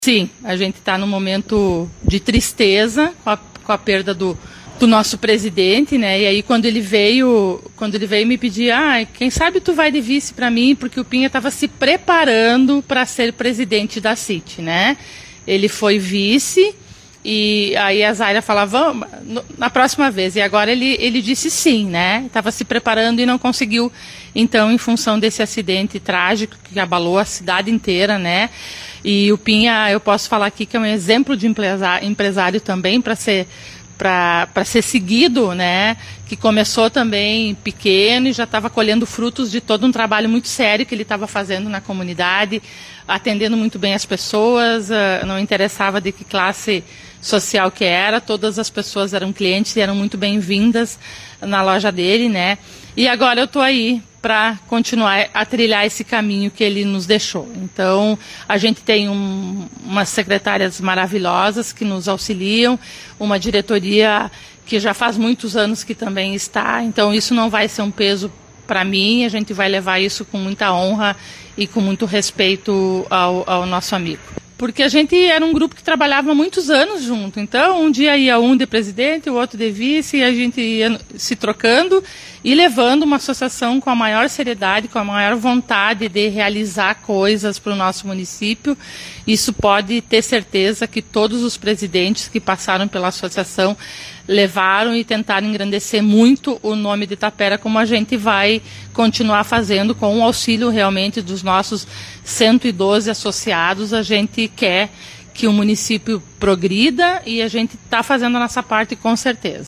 Sim, a gente está num momento de tristeza com a perda do nosso presidente, né? E aí quando ele veio me pedir, quem sabe tu vai de vice para mim, porque o Pinha estava se preparando para ser presidente da CIT, né? Ele foi vice e aí a Zaira falava, vamos, na próxima vez. E agora ele disse sim, né? Estava se preparando e não conseguiu. Então, em função desse acidente trágico que abalou a cidade inteira, né? E o Pinha, eu posso falar aqui que é um exemplo de empresário também para ser seguido, né? Que começou também pequeno e já estava colhendo frutos de todo um trabalho muito sério que ele estava fazendo na comunidade, atendendo muito bem as pessoas, não interessava de que classe social que era, todas as pessoas eram clientes e eram muito bem-vindas na loja dele, né? E agora eu estou aí para continuar a trilhar esse caminho que ele nos deixou. Então, a gente tem umas secretárias maravilhosas que nos auxiliam, uma diretoria que já faz muitos anos que também está, então isso não vai ser um peso para mim, a gente vai levar isso com muita honra e com muito respeito ao nosso amigo. Porque a gente era um grupo que trabalhava muitos anos junto, então um dia ia um de presidente, o outro de vice, e a gente ia se trocando e levando uma associação com a maior seriedade, com a maior vontade de realizar coisas para o nosso município. Isso pode ter certeza que todos os presidentes que passaram pela associação levaram e tentaram engrandecer muito o nome de Tapera, como a gente vai continuar fazendo com o auxílio realmente dos nossos 112 associados. A gente quer que o município progrida e a gente está fazendo a nossa parte com certeza.